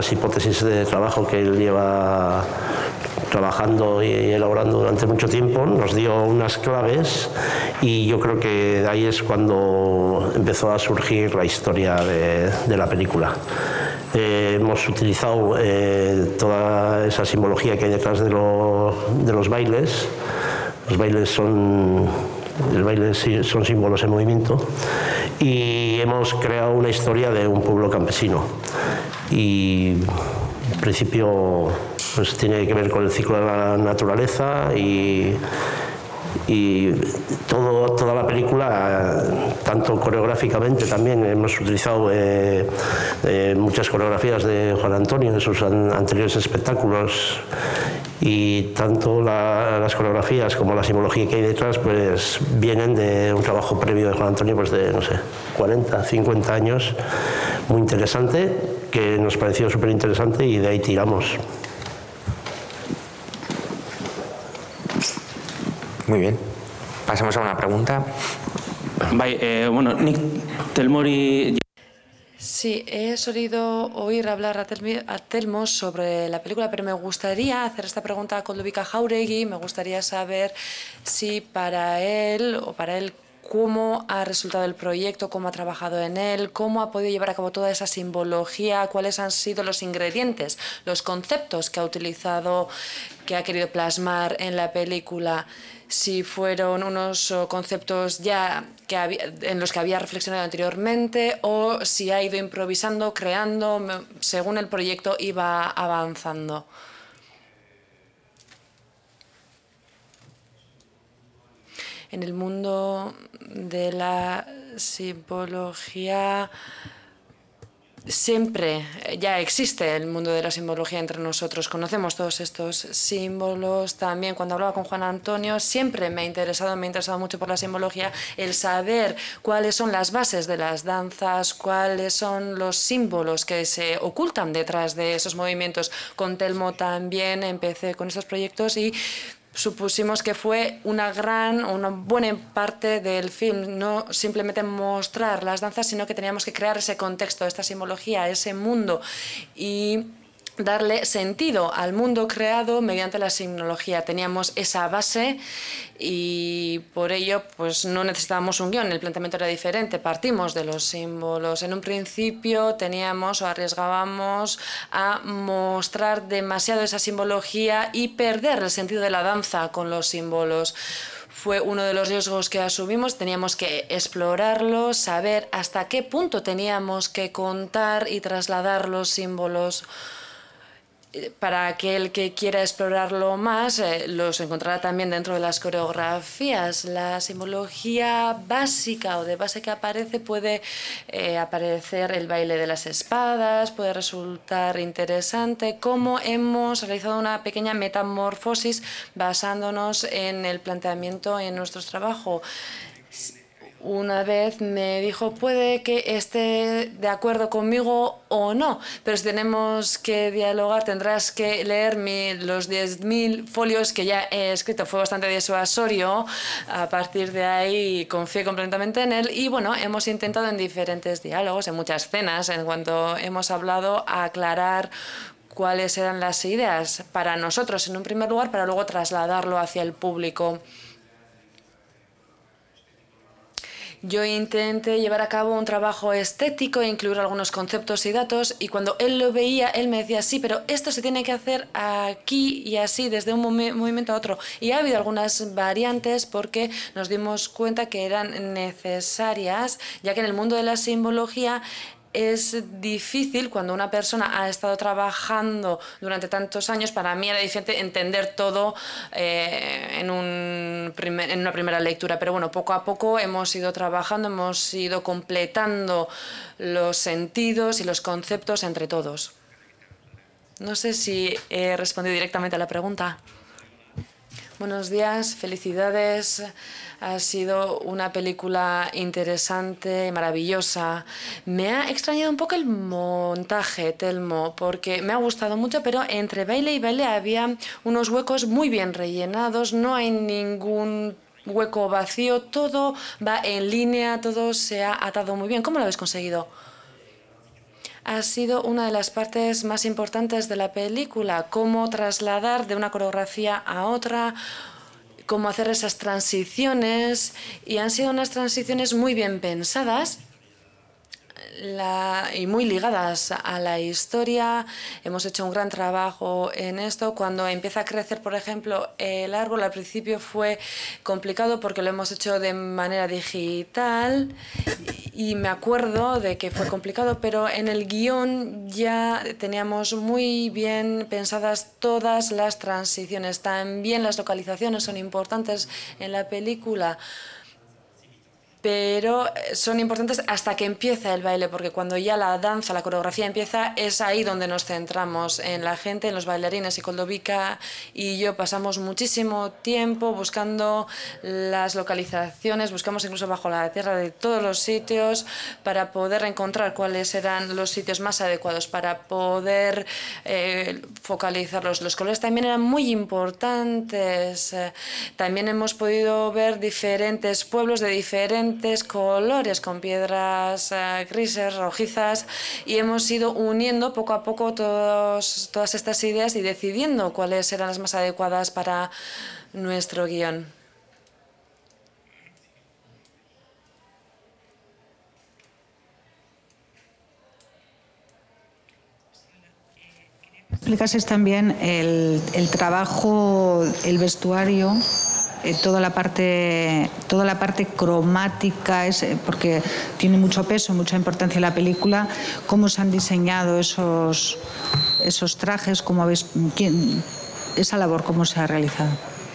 unas hipótesis de trabajo que él lleva trabajando y elaborando durante mucho tiempo, nos dio unas claves y yo creo que de ahí es cuando empezó a surgir la historia de la película. Hemos utilizado toda esa simbología que hay detrás de los bailes. Los bailes son símbolos en movimiento y hemos creado una historia de un pueblo campesino y en principio pues tiene que ver con el ciclo de la naturaleza y toda la película, tanto coreográficamente también hemos utilizado muchas coreografías de Juan Antonio en sus anteriores espectáculos y tanto las coreografías como la simbología que hay detrás pues vienen de un trabajo previo de Juan Antonio pues de, no sé, 40, 50 años, muy interesante, que nos pareció súper interesante y de ahí tiramos. Muy bien. Pasamos a una pregunta. Bueno, Nick Telmori. Sí, he solido oír hablar a Telmo sobre la película, pero me gustaría hacer esta pregunta a Ludovica Jáuregui. Me gustaría saber si para él cómo ha resultado el proyecto, cómo ha trabajado en él, cómo ha podido llevar a cabo toda esa simbología, cuáles han sido los ingredientes, los conceptos que ha utilizado, que ha querido plasmar en la película, si fueron unos conceptos ya en los que había reflexionado anteriormente o si ha ido improvisando, creando, según el proyecto iba avanzando. En el mundo de la simbología siempre ya existe el mundo de la simbología entre nosotros. Conocemos todos estos símbolos. También cuando hablaba con Juan Antonio siempre me ha interesado mucho por la simbología, el saber cuáles son las bases de las danzas, cuáles son los símbolos que se ocultan detrás de esos movimientos. Con Telmo también empecé con estos proyectos y supusimos que fue una buena parte del film, no simplemente mostrar las danzas, sino que teníamos que crear ese contexto, esta simbología, ese mundo y darle sentido al mundo creado mediante la simbología. Teníamos esa base y por ello pues no necesitábamos un guión, el planteamiento era diferente, partimos de los símbolos. En un principio teníamos o arriesgábamos a mostrar demasiado esa simbología y perder el sentido de la danza con los símbolos. Fue uno de los riesgos que asumimos, teníamos que explorarlo, saber hasta qué punto teníamos que contar y trasladar los símbolos. Para aquel que quiera explorarlo más, los encontrará también dentro de las coreografías. La simbología básica o de base que aparece puede aparecer el baile de las espadas, puede resultar interesante, cómo hemos realizado una pequeña metamorfosis basándonos en el planteamiento en nuestro trabajo. Una vez me dijo, puede que esté de acuerdo conmigo o no, pero si tenemos que dialogar tendrás que leer los 10.000 folios que ya he escrito. Fue bastante disuasorio. A partir de ahí confié completamente en él y bueno, hemos intentado en diferentes diálogos, en muchas cenas, en cuanto hemos hablado, aclarar cuáles eran las ideas para nosotros en un primer lugar, para luego trasladarlo hacia el público. Yo intenté llevar a cabo un trabajo estético e incluir algunos conceptos y datos y cuando él lo veía, él me decía, sí, pero esto se tiene que hacer aquí y así, desde un movimiento a otro. Y ha habido algunas variantes porque nos dimos cuenta que eran necesarias, ya que en el mundo de la simbología es difícil cuando una persona ha estado trabajando durante tantos años. Para mí era difícil entender todo en una primera lectura, pero bueno, poco a poco hemos ido trabajando, hemos ido completando los sentidos y los conceptos entre todos. No sé si he respondido directamente a la pregunta. Buenos días, felicidades. Ha sido una película interesante, maravillosa. Me ha extrañado un poco el montaje, Telmo, porque me ha gustado mucho, pero entre baile y baile había unos huecos muy bien rellenados, no hay ningún hueco vacío, todo va en línea, todo se ha atado muy bien. ¿Cómo lo habéis conseguido? ha sido una de las partes más importantes de la película, cómo trasladar de una coreografía a otra, cómo hacer esas transiciones, y han sido unas transiciones muy bien pensadas y muy ligadas a la historia. Hemos hecho un gran trabajo en esto. Cuando empieza a crecer, por ejemplo, el árbol, al principio fue complicado porque lo hemos hecho de manera digital y me acuerdo de que fue complicado, pero en el guión ya teníamos muy bien pensadas todas las transiciones. También las localizaciones son importantes en la película, pero son importantes hasta que empieza el baile, porque cuando ya la danza, la coreografía empieza, es ahí donde nos centramos, en la gente, en los bailarines. Y Koldovica y yo pasamos muchísimo tiempo buscando las localizaciones, buscamos incluso bajo la tierra de todos los sitios para poder encontrar cuáles eran los sitios más adecuados para poder focalizarlos. Los colores también eran muy importantes. También hemos podido ver diferentes pueblos de diferentes colores, con piedras grises, rojizas, y hemos ido uniendo poco a poco todas estas ideas y decidiendo cuáles eran las más adecuadas para nuestro guión. Explicases también el trabajo, el vestuario, toda la parte cromática, porque tiene mucho peso, mucha importancia en la película. ¿Cómo se han diseñado esos trajes? Esa labor, ¿cómo se ha realizado?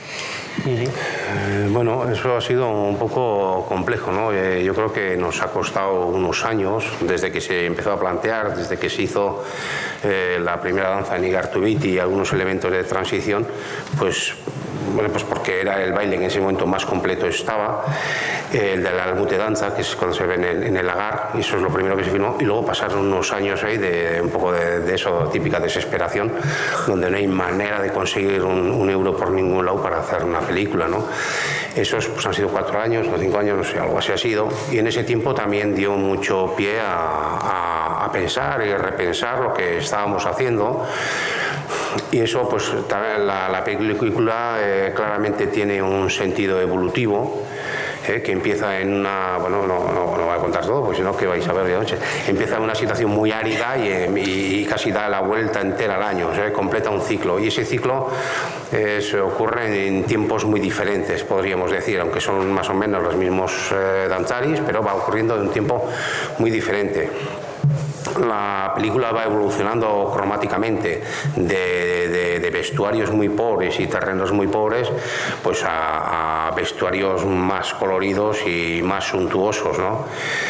Bueno, eso ha sido un poco complejo, ¿no? Yo creo que nos ha costado unos años, desde que se empezó a plantear, desde que se hizo la primera danza en Igartubiti y algunos elementos de transición, pues porque era el baile en ese momento más completo estaba, el de la almute danza, que es cuando se ve en el lagar, y eso es lo primero que se filmó, y luego pasaron unos años ahí de un poco de eso, típica desesperación, donde no hay manera de conseguir un euro por ningún lado para hacer una película, ¿no? Esos pues han sido 4 años o 5 años, no sé, algo así ha sido, y en ese tiempo también dio mucho pie a pensar y repensar lo que estábamos haciendo. Y eso, pues la película claramente tiene un sentido evolutivo, que empieza en una... Bueno, no voy a contar todo, porque si no, ¿qué vais a ver de noche? Empieza en una situación muy árida y casi da la vuelta entera al año, completa un ciclo. Y ese ciclo se ocurre en tiempos muy diferentes, podríamos decir, aunque son más o menos los mismos danzaris, pero va ocurriendo en un tiempo muy diferente. La película va evolucionando cromáticamente de vestuarios muy pobres y terrenos muy pobres, pues a vestuarios más coloridos y más suntuosos, ¿no?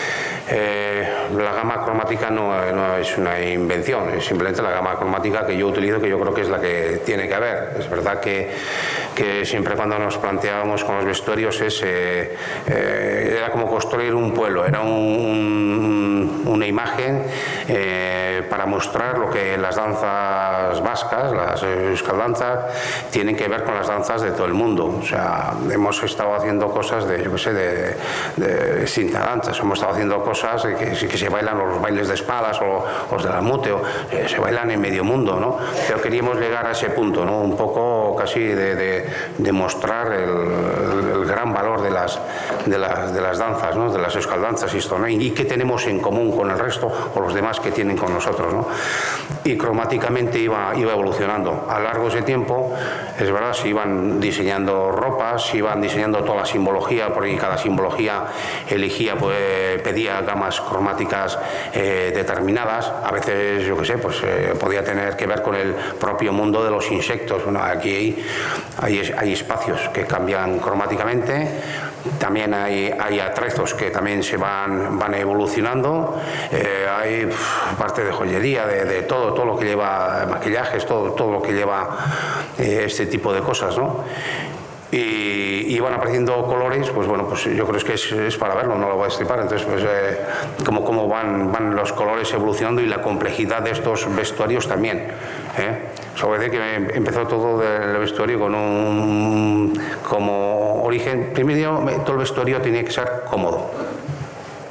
La gama cromática no es una invención, es simplemente la gama cromática que yo utilizo, que yo creo que es la que tiene que haber. Es verdad que siempre cuando nos planteábamos con los vestuarios era como construir un pueblo, era una imagen para mostrar lo que las danzas vascas, las euskaldanzas, tienen que ver con las danzas de todo el mundo. O sea, hemos estado haciendo cosas de cinta danzas, hemos estado haciendo cosas que se bailan, los bailes de espadas o los de la mute, se bailan en medio mundo, ¿no? Pero queríamos llegar a ese punto, ¿no? Un poco casi de mostrar el gran valor de las danzas, ¿no? De las euskaldanzas y esto, ¿no? Y qué tenemos en común con el resto o los demás que tienen con nosotros, ¿no? Y cromáticamente iba evolucionando. A lo largo de ese tiempo, es verdad, se iban diseñando ropas, se iban diseñando toda la simbología, porque cada simbología elegía, pues, pedía gamas cromáticas determinadas. A veces, yo qué sé, pues podía tener que ver con el propio mundo de los insectos. Bueno, aquí hay espacios que cambian cromáticamente. También hay atrezos que también se van evolucionando. Hay parte de joyería, de todo lo que lleva maquillajes, todo lo que lleva este tipo de cosas, ¿no? Y van apareciendo colores, pues bueno, pues yo creo que es para verlo, no lo voy a destripar. Entonces, pues cómo van los colores evolucionando y la complejidad de estos vestuarios también, Sobre decir que empezó todo el vestuario con como origen. Primero, todo el vestuario tenía que ser cómodo.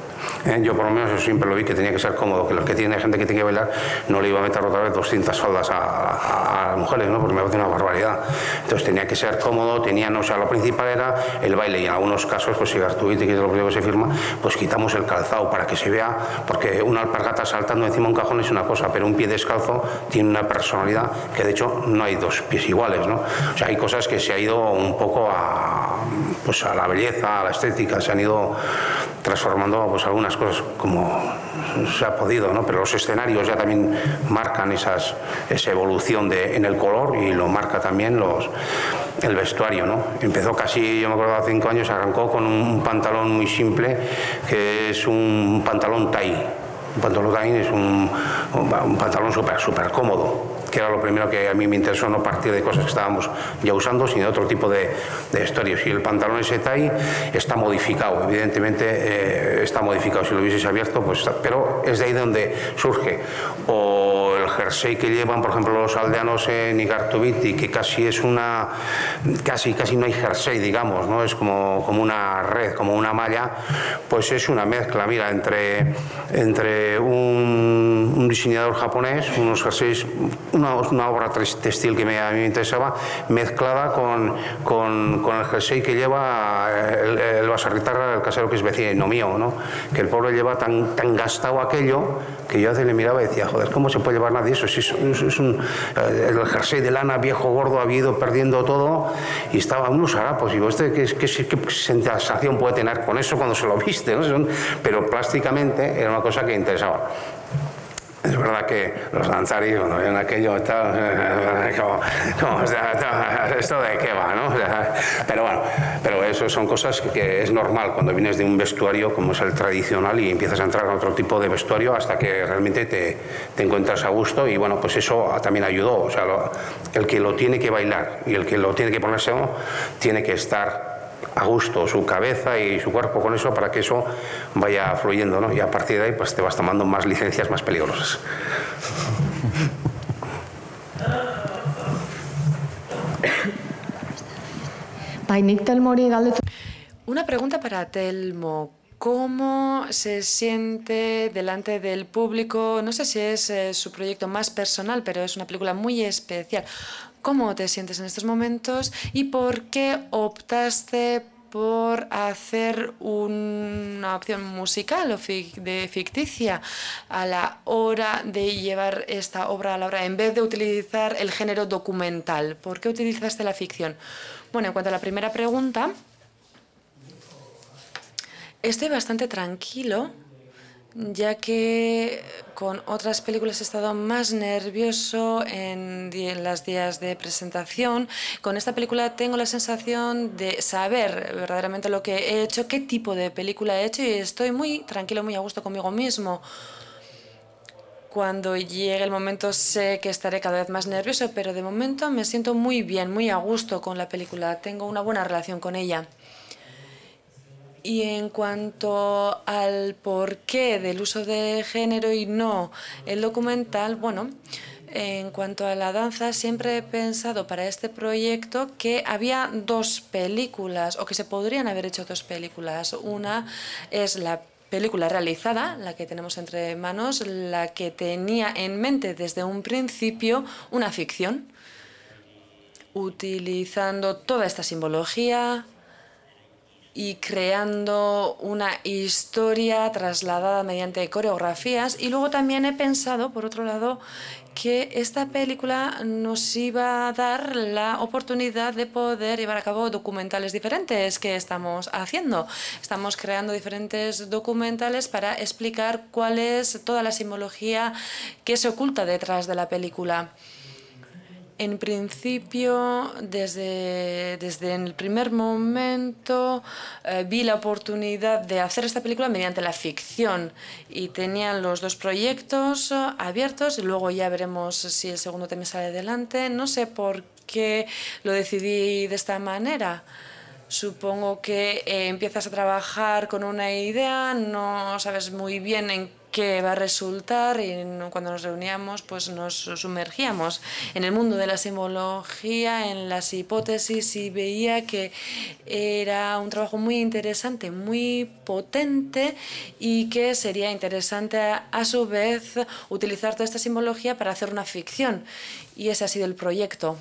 Yo por lo menos yo siempre lo vi que tenía que ser cómodo, que los que tiene gente que tiene que bailar no le iba a meter otra vez 200 faldas a las mujeres, ¿no? Porque me parece una barbaridad. Entonces tenía que ser cómodo, o sea, lo principal era el baile, y en algunos casos, pues si Artubiti, que es lo primero que se firma, pues quitamos el calzado para que se vea, porque una alpargata saltando encima de un cajón es una cosa, pero un pie descalzo tiene una personalidad que de hecho no hay dos pies iguales, ¿no? O sea, hay cosas que se ha ido un poco pues a la belleza, a la estética, se han ido transformando pues algunas cosas como se ha podido, ¿no? Pero los escenarios ya también marcan esa evolución en el color, y lo marca también el vestuario, ¿no? Empezó casi, yo me acuerdo, hace 5 años, arrancó con un pantalón muy simple, que es un pantalón tie. Un pantalón tie es un pantalón súper cómodo, que era lo primero que a mí me interesó, no partir de cosas que estábamos ya usando, sino de otro tipo de vestuarios. Y el pantalón ese tie está modificado, evidentemente está modificado, si lo hubieses abierto, pues, pero es de ahí donde surge. O el jersey que llevan, por ejemplo, los aldeanos en Igartubiti, que casi es casi no hay jersey, digamos, ¿no? Es como una red, como una malla, pues es una mezcla, mira, entre un diseñador japonés, unos jerseys, una obra textil que a mí me interesaba, mezclada con el jersey que lleva el basarritarra, el casero que es vecino mío, ¿no? Que el pobre lleva tan gastado aquello que yo a veces le miraba y decía, joder, ¿cómo se puede llevar nadie eso? El jersey de lana viejo, gordo, había ido perdiendo todo y estaba unos harapos. Y digo, ¿qué sensación puede tener con eso cuando se lo viste, ¿no? Pero plásticamente era una cosa que interesaba. Es verdad que los danzaris, cuando ven aquello, esto de qué va, ¿no? Pero bueno, pero eso son cosas que es normal cuando vienes de un vestuario como es el tradicional y empiezas a entrar en otro tipo de vestuario hasta que realmente te encuentras a gusto, y bueno, pues eso también ayudó. O sea, el que lo tiene que bailar y el que lo tiene que ponerse, ¿no? Tiene que estar a gusto su cabeza y su cuerpo con eso para que eso vaya fluyendo, ¿no? Y a partir de ahí pues te vas tomando más licencias más peligrosas. Una pregunta para Telmo. ¿Cómo se siente delante del público? No sé si es su proyecto más personal, pero es una película muy especial. ¿Cómo te sientes en estos momentos y por qué optaste por hacer una opción musical o ficticia a la hora de llevar esta obra a la obra, en vez de utilizar el género documental? ¿Por qué utilizaste la ficción? Bueno, en cuanto a la primera pregunta, estoy bastante tranquilo, ya que con otras películas he estado más nervioso en los días de presentación. Con esta película tengo la sensación de saber verdaderamente lo que he hecho, qué tipo de película he hecho, y estoy muy tranquilo, muy a gusto conmigo mismo. Cuando llegue el momento sé que estaré cada vez más nervioso, pero de momento me siento muy bien, muy a gusto con la película. Tengo una buena relación con ella. Y en cuanto al porqué del uso de género y no el documental, bueno, en cuanto a la danza, siempre he pensado para este proyecto que había 2 películas, o que se podrían haber hecho 2 películas. Una es la película realizada, la que tenemos entre manos, la que tenía en mente desde un principio una ficción, utilizando toda esta simbología y creando una historia trasladada mediante coreografías. Y luego también he pensado, por otro lado, que esta película nos iba a dar la oportunidad de poder llevar a cabo documentales diferentes que estamos haciendo. Estamos creando diferentes documentales para explicar cuál es toda la simbología que se oculta detrás de la película. En principio, desde el primer momento, vi la oportunidad de hacer esta película mediante la ficción, y tenían los 2 proyectos abiertos, y luego ya veremos si el segundo también sale adelante. No sé por qué lo decidí de esta manera. Supongo que empiezas a trabajar con una idea, no sabes muy bien en qué va a resultar, y cuando nos reuníamos pues nos sumergíamos en el mundo de la simbología, en las hipótesis, y veía que era un trabajo muy interesante, muy potente, y que sería interesante a su vez utilizar toda esta simbología para hacer una ficción, y ese ha sido el proyecto.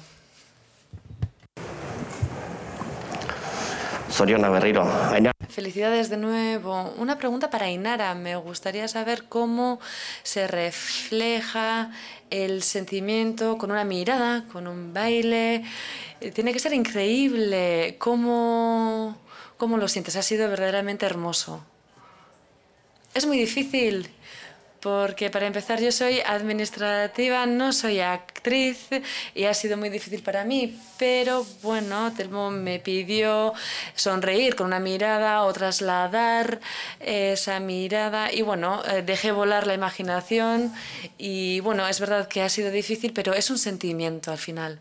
Zorionak berriro. Felicidades de nuevo. Una pregunta para Ainara. Me gustaría saber cómo se refleja el sentimiento con una mirada, con un baile. Tiene que ser increíble. ¿Cómo lo sientes? Ha sido verdaderamente hermoso. Es muy difícil. Porque para empezar yo soy administrativa, no soy actriz, y ha sido muy difícil para mí, pero bueno, Telmo me pidió sonreír con una mirada o trasladar esa mirada, y bueno, dejé volar la imaginación, y bueno, es verdad que ha sido difícil, pero es un sentimiento al final.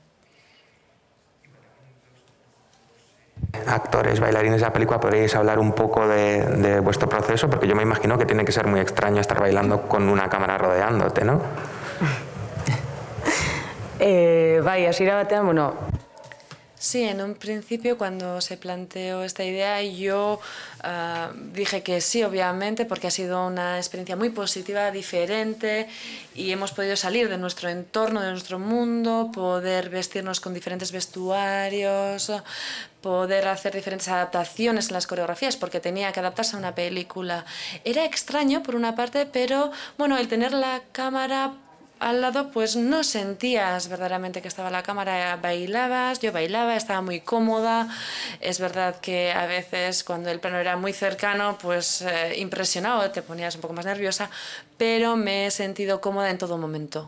Actores, bailarines de la película, ¿podríais hablar un poco de vuestro proceso? Porque yo me imagino que tiene que ser muy extraño estar bailando con una cámara rodeándote, ¿no? Bai, hasiera batean, bueno... Sí, en un principio cuando se planteó esta idea yo dije que sí, obviamente, porque ha sido una experiencia muy positiva, diferente, y hemos podido salir de nuestro entorno, de nuestro mundo, poder vestirnos con diferentes vestuarios, poder hacer diferentes adaptaciones en las coreografías, porque tenía que adaptarse a una película. Era extraño por una parte, pero bueno, el tener la cámara al lado, pues no sentías verdaderamente que estaba la cámara, bailabas, yo bailaba, estaba muy cómoda. Es verdad que a veces cuando el plano era muy cercano, pues impresionado, te ponías un poco más nerviosa, pero me he sentido cómoda en todo momento.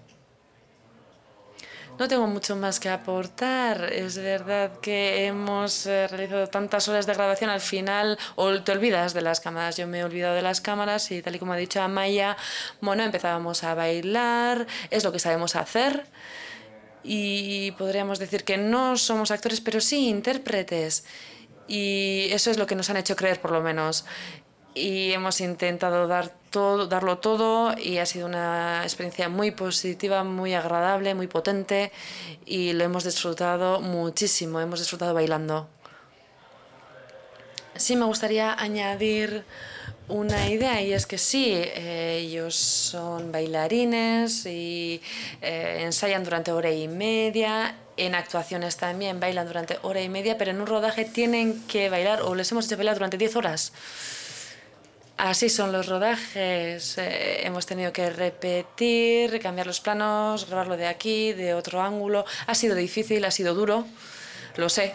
No tengo mucho más que aportar. Es verdad que hemos realizado tantas horas de grabación, al final o te olvidas de las cámaras. Yo me he olvidado de las cámaras y, tal y como ha dicho Amaya, bueno, empezábamos a bailar, es lo que sabemos hacer, y podríamos decir que no somos actores, pero sí intérpretes, y eso es lo que nos han hecho creer, por lo menos. Y hemos intentado darlo todo, y ha sido una experiencia muy positiva, muy agradable, muy potente, y lo hemos disfrutado muchísimo, hemos disfrutado bailando. Sí, me gustaría añadir una idea, y es que sí, ellos son bailarines y ensayan durante hora y media. En actuaciones también bailan durante hora y media, pero en un rodaje tienen que bailar, o les hemos hecho bailar durante 10 horas. Así son los rodajes. Hemos tenido que repetir, cambiar los planos, grabarlo de aquí, de otro ángulo. Ha sido difícil, ha sido duro, lo sé.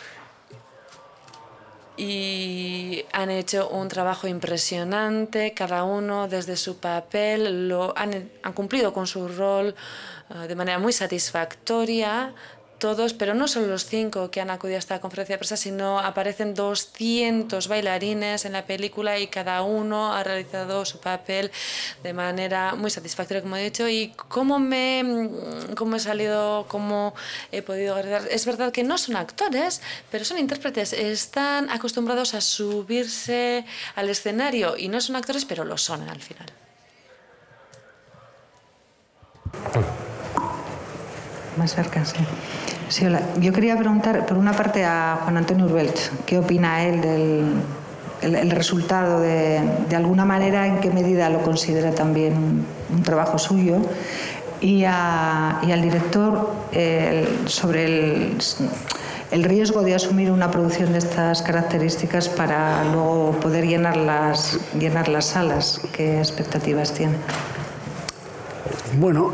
Y han hecho un trabajo impresionante, cada uno desde su papel, han cumplido con su rol de manera muy satisfactoria. Todos, pero no solo los 5 que han acudido a esta conferencia de prensa, sino aparecen 200 bailarines en la película, y cada uno ha realizado su papel de manera muy satisfactoria, como he dicho. Y cómo he salido, cómo he podido agradar. Es verdad que no son actores, pero son intérpretes, están acostumbrados a subirse al escenario, y no son actores, pero lo son al final. Más cerca, sí. Sí, hola. Yo quería preguntar, por una parte, a Juan Antonio Urbelch, ¿qué opina él del resultado? De alguna manera, ¿en qué medida lo considera también un trabajo suyo? Y al director, sobre el riesgo de asumir una producción de estas características para luego poder llenar las salas. ¿Qué expectativas tiene? Bueno,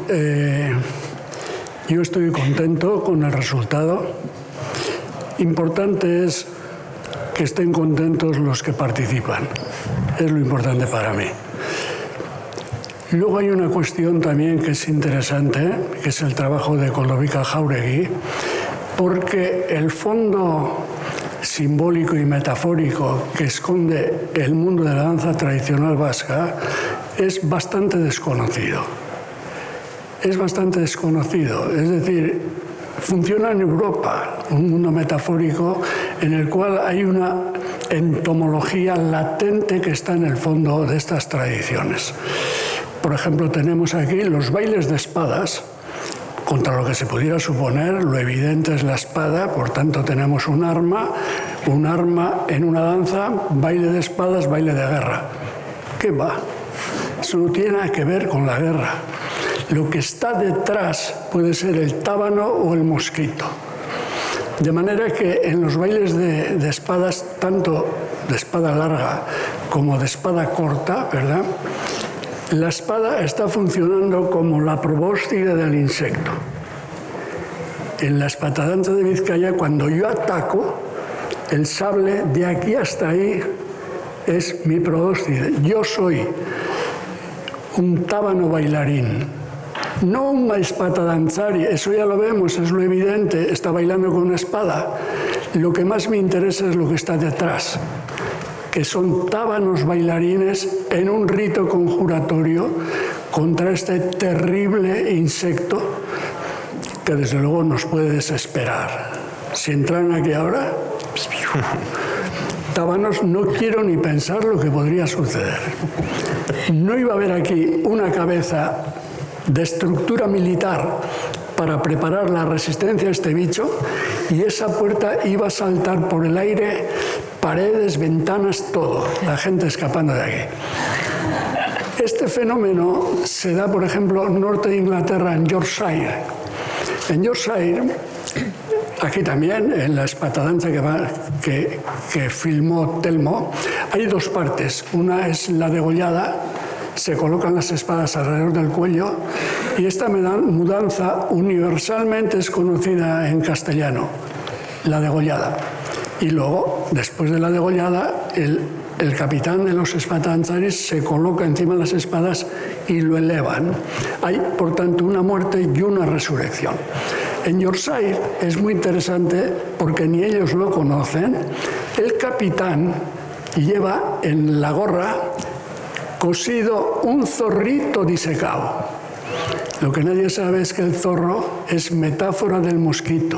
yo estoy contento con el resultado. Importante es que estén contentos los que participan. Es lo importante para mí. Luego hay una cuestión también que es interesante, que es el trabajo de Koldovica Jauregui, porque el fondo simbólico y metafórico que esconde el mundo de la danza tradicional vasca es bastante desconocido. Es bastante desconocido, es decir, funciona en Europa, un mundo metafórico en el cual hay una entomología latente que está en el fondo de estas tradiciones. Por ejemplo, tenemos aquí los bailes de espadas. Contra lo que se pudiera suponer, lo evidente es la espada, por tanto tenemos un arma en una danza, baile de espadas, baile de guerra. ¿Qué va? Eso no tiene nada que ver con la guerra. Lo que está detrás puede ser el tábano o el mosquito. De manera que en los bailes de espadas, tanto de espada larga como de espada corta, ¿verdad?, la espada está funcionando como la probóscide del insecto. En la espatadanza de Vizcaya, cuando yo ataco, el sable de aquí hasta ahí es mi probóscide. Yo soy un tábano bailarín, no un espatadanzari. Eso ya lo vemos, es lo evidente, está bailando con una espada. Lo que más me interesa es lo que está detrás, que son tábanos bailarines en un rito conjuratorio contra este terrible insecto que desde luego nos puede desesperar. Si entran aquí ahora, tábanos, no quiero ni pensar lo que podría suceder. No iba a haber aquí una cabeza de estructura militar para preparar la resistencia a este bicho, y esa puerta iba a saltar por el aire, paredes, ventanas, todo, la gente escapando de aquí. Este fenómeno se da, por ejemplo, en norte de Inglaterra, en Yorkshire. En Yorkshire, aquí también, en la espatadanza que filmó Telmo, hay dos partes. Una es la degollada, se colocan las espadas alrededor del cuello, y esta mudanza universalmente es conocida en castellano, la degollada. Y luego, después de la degollada, el capitán de los espatadanzaris se coloca encima de las espadas y lo elevan. Hay, por tanto, una muerte y una resurrección. En Yorkshire es muy interesante porque ni ellos lo conocen. El capitán lleva en la gorra cosido un zorrito disecado. Lo que nadie sabe es que el zorro es metáfora del mosquito.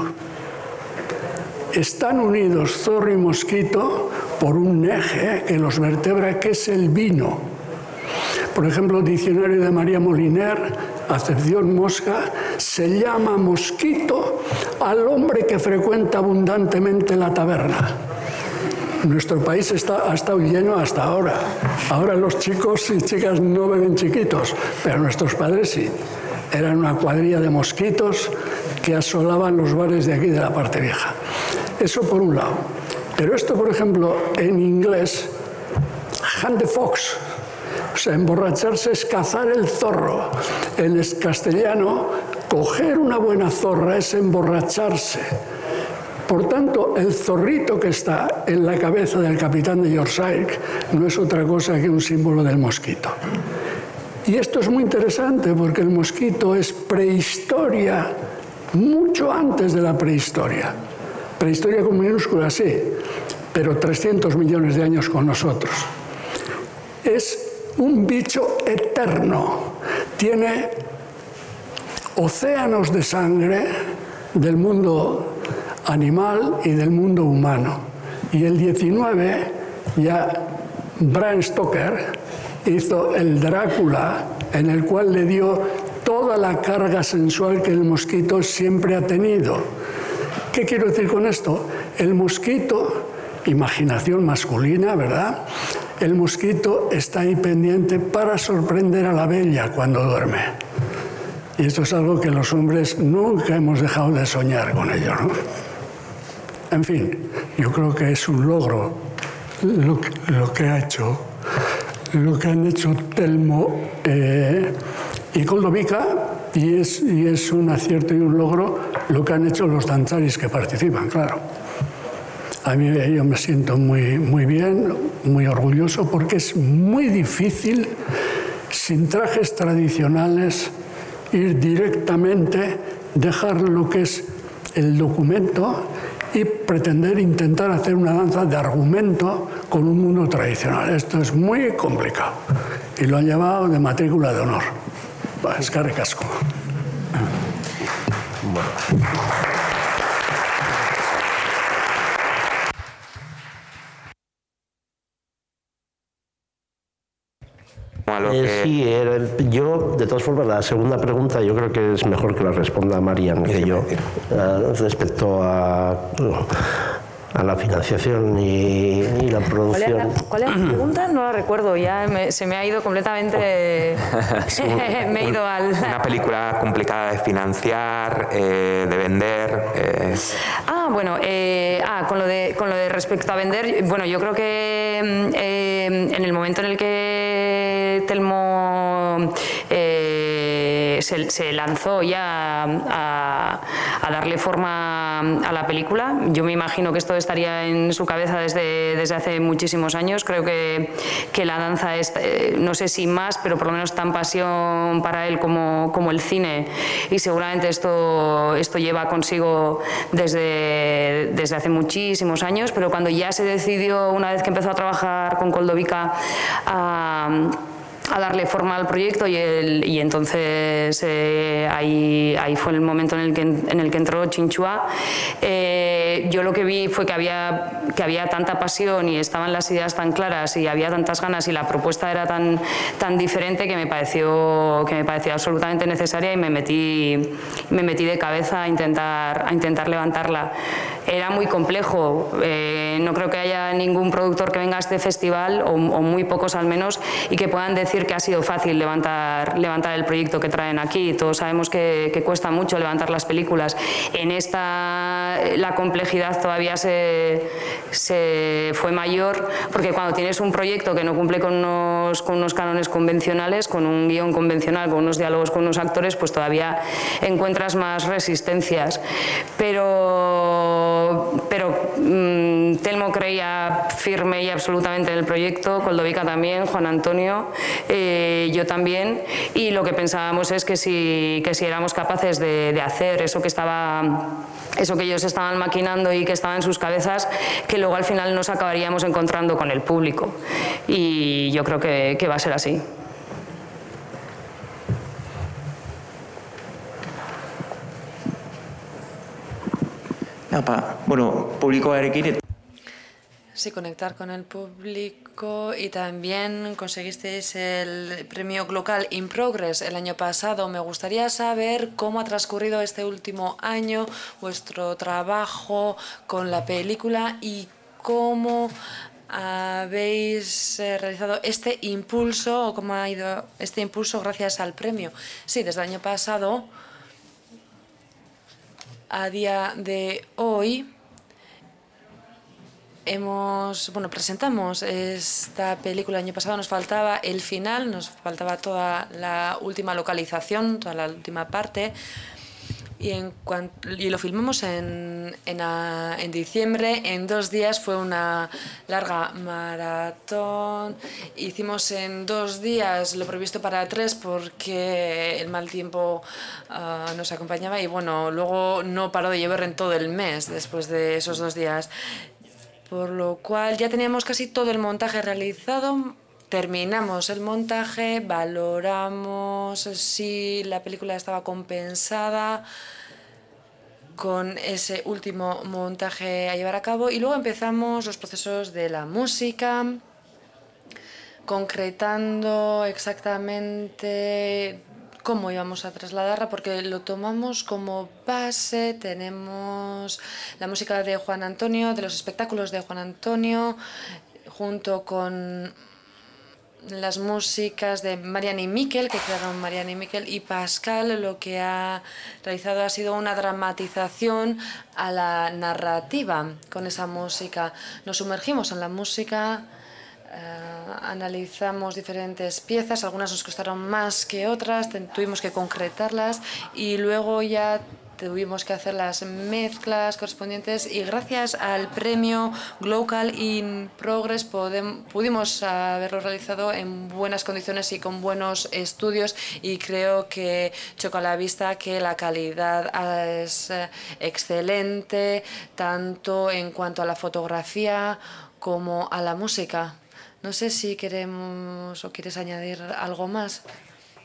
Están unidos zorro y mosquito por un eje que los vertebra, que es el vino. Por ejemplo, el diccionario de María Moliner, acepción mosca, se llama mosquito al hombre que frecuenta abundantemente la taberna. Nuestro país ha estado lleno hasta ahora. Ahora los chicos y chicas no beben chiquitos, pero nuestros padres sí. Eran una cuadrilla de mosquitos que asolaban los bares de aquí, de la parte vieja. Eso por un lado. Pero esto, por ejemplo, en inglés, hunt the fox. O sea, emborracharse es cazar el zorro. En castellano, coger una buena zorra es emborracharse. Por tanto, el zorrito que está en la cabeza del capitán de Yorkshire no es otra cosa que un símbolo del mosquito. Y esto es muy interesante porque el mosquito es prehistoria, mucho antes de la prehistoria. Prehistoria con minúscula, sí, pero 300 millones de años con nosotros. Es un bicho eterno. Tiene océanos de sangre del mundo animal y del mundo humano. Y el 19, ya Bram Stoker hizo el Drácula, en el cual le dio toda la carga sensual que el mosquito siempre ha tenido. ¿Qué quiero decir con esto? El mosquito, imaginación masculina, ¿verdad? El mosquito está ahí pendiente para sorprender a la bella cuando duerme. Y esto es algo que los hombres nunca hemos dejado de soñar con ello, ¿no? En fin, yo creo que es un logro lo que han hecho Telmo y Koldovica, y es un acierto y un logro lo que han hecho los danzaris que participan, claro. A mí yo me siento muy bien, muy orgulloso, porque es muy difícil, sin trajes tradicionales, ir directamente, dejar lo que es el documento y pretender intentar hacer una danza de argumento con un mundo tradicional. Esto es muy complicado y lo han llevado de matrícula de honor. Eskerrik asko. Sí, yo, de todas formas, la segunda pregunta yo creo que es mejor que la responda Marian que yo, respecto a la financiación y la producción. ¿Cuál es la pregunta? No la recuerdo, ya se me ha ido completamente... me he ido al... Una película complicada de financiar, de vender... Bueno, con lo de respecto a vender, bueno, yo creo que en el momento en el que Telmo se lanzó ya a darle forma a la película, yo me imagino que esto estaría en su cabeza desde hace muchísimos años. Creo que la danza es, no sé si más, pero por lo menos tan pasión para él como el cine, y seguramente esto lleva consigo desde hace muchísimos años, pero cuando ya se decidió, una vez que empezó a trabajar con Koldovica, a darle forma al proyecto, y entonces ahí fue el momento en el que entró Chinchua. Yo lo que vi fue que había tanta pasión y estaban las ideas tan claras y había tantas ganas y la propuesta era tan diferente que me pareció absolutamente necesaria, y me metí de cabeza a intentar levantarla. Era muy complejo, no creo que haya ningún productor que venga a este festival, o muy pocos al menos, y que puedan decir que ha sido fácil levantar el proyecto que traen aquí. Todos sabemos que cuesta mucho levantar las películas. En esta la complejidad todavía se fue mayor, porque cuando tienes un proyecto que no cumple con unos cánones convencionales, con un guión convencional, con unos diálogos con unos actores, pues todavía encuentras más resistencias. Pero Telmo creía firme y absolutamente en el proyecto, Koldovica también, Juan Antonio, yo también, y lo que pensábamos es que si éramos capaces de hacer eso que ellos estaban maquinando y que estaba en sus cabezas, que luego al final nos acabaríamos encontrando con el público, y yo creo que va a ser así. Bueno, publikoarekin. Sí, conectar con el público, y también conseguisteis el premio Glocal in Progress el año pasado. Me gustaría saber cómo ha transcurrido este último año, vuestro trabajo con la película, y cómo habéis realizado este impulso, o cómo ha ido este impulso gracias al premio. Sí, desde el año pasado a día de hoy presentamos esta película. El año pasado nos faltaba el final, nos faltaba toda la última localización, toda la última parte, y lo filmamos en diciembre. En 2 días, fue una larga maratón. Hicimos en 2 días lo previsto para 3 porque el mal tiempo nos acompañaba, y bueno, luego no paró de llover en todo el mes después de esos 2 días. Por lo cual ya teníamos casi todo el montaje realizado. Terminamos el montaje, valoramos si la película estaba compensada con ese último montaje a llevar a cabo, y luego empezamos los procesos de la música, concretando exactamente cómo íbamos a trasladarla, porque lo tomamos como base. Tenemos la música de Juan Antonio, de los espectáculos de Juan Antonio, junto con las músicas de Marian y Miquel, que crearon Marian y Miquel, y Pascal lo que ha realizado ha sido una dramatización a la narrativa con esa música. Nos sumergimos en la música, analizamos diferentes piezas, algunas nos costaron más que otras, tuvimos que concretarlas, y luego ya tuvimos que hacer las mezclas correspondientes, y gracias al premio Glocal in Progress pudimos haberlo realizado en buenas condiciones y con buenos estudios, y creo que choca a la vista que la calidad es excelente, tanto en cuanto a la fotografía como a la música. No sé si queremos o quieres añadir algo más.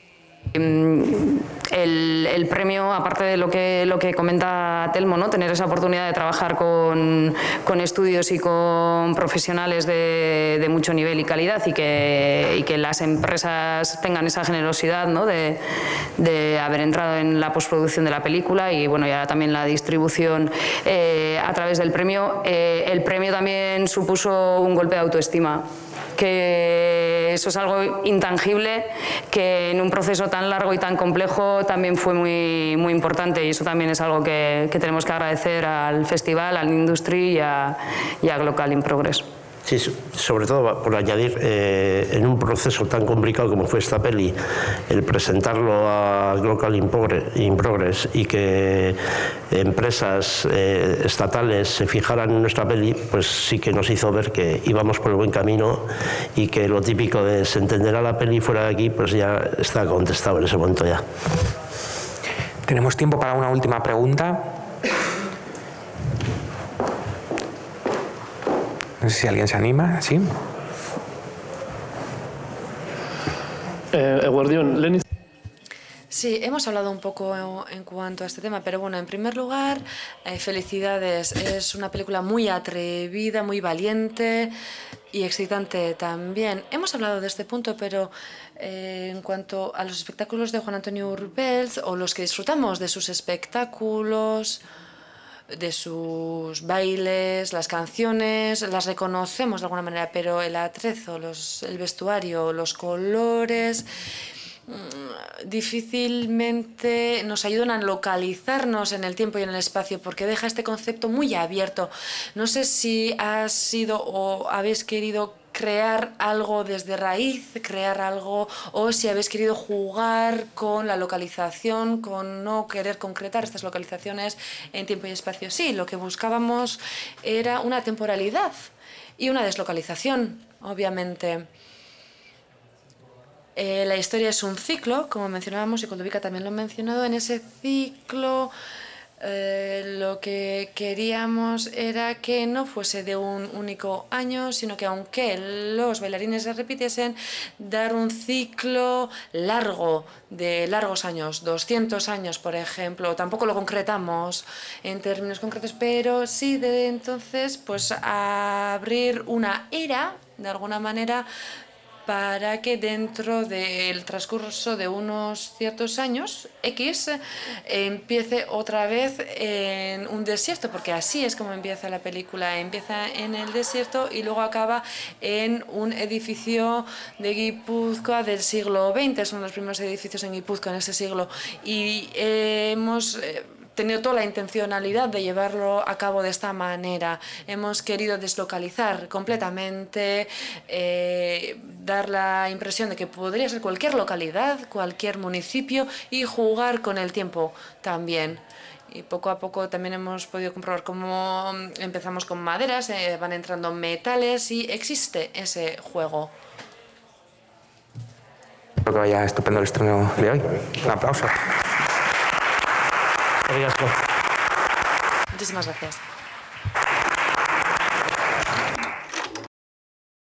El premio, aparte de lo que comenta Telmo, ¿no? Tener esa oportunidad de trabajar con estudios y con profesionales de mucho nivel y calidad y que las empresas tengan esa generosidad, ¿no? de haber entrado en la postproducción de la película y bueno, ya también la distribución a través del premio. El premio también supuso un golpe de autoestima, que eso es algo intangible, que en un proceso tan largo y tan complejo también fue muy importante, y eso también es algo que tenemos que agradecer al festival, al Industry y a Glocal in Progress. Sí, sobre todo por añadir, en un proceso tan complicado como fue esta peli, el presentarlo a Glocal in Progress y que empresas estatales se fijaran en nuestra peli, pues sí que nos hizo ver que íbamos por el buen camino y que lo típico de se entenderá la peli fuera de aquí, pues ya está contestado en ese momento ya. Tenemos tiempo para una última pregunta. No sé si alguien se anima, ¿sí? Lenin. Sí, hemos hablado un poco en cuanto a este tema, pero bueno, en primer lugar, felicidades. Es una película muy atrevida, muy valiente y excitante también. Hemos hablado de este punto, pero en cuanto a los espectáculos de Juan Antonio Urbels o los que disfrutamos de sus espectáculos, de sus bailes, las canciones, las reconocemos de alguna manera, pero el atrezo, el vestuario, los colores difícilmente nos ayudan a localizarnos en el tiempo y en el espacio, porque deja este concepto muy abierto. No sé si ha sido o habéis querido crear algo desde raíz, crear algo, o si habéis querido jugar con la localización, con no querer concretar estas localizaciones en tiempo y espacio. Sí, lo que buscábamos era una temporalidad y una deslocalización, obviamente. La historia es un ciclo, como mencionábamos, y Koldovica también lo ha mencionado. En ese ciclo lo que queríamos era que no fuese de un único año, sino que aunque los bailarines se repitiesen, dar un ciclo largo, de largos años, 200 años, por ejemplo. Tampoco lo concretamos en términos concretos, pero sí de entonces pues abrir una era, de alguna manera, para que dentro del transcurso de unos ciertos años X empiece otra vez en un desierto, porque así es como empieza la película. Empieza en el desierto y luego acaba en un edificio de Guipúzcoa del siglo XX. Son los primeros edificios en Guipúzcoa en ese siglo, y hemos tenido toda la intencionalidad de llevarlo a cabo de esta manera. Hemos querido deslocalizar completamente, dar la impresión de que podría ser cualquier localidad, cualquier municipio, y jugar con el tiempo también. Y poco a poco también hemos podido comprobar cómo empezamos con maderas, van entrando metales y existe ese juego. Espero que vaya estupendo el estreno de hoy. Un aplauso. Muchísimas gracias.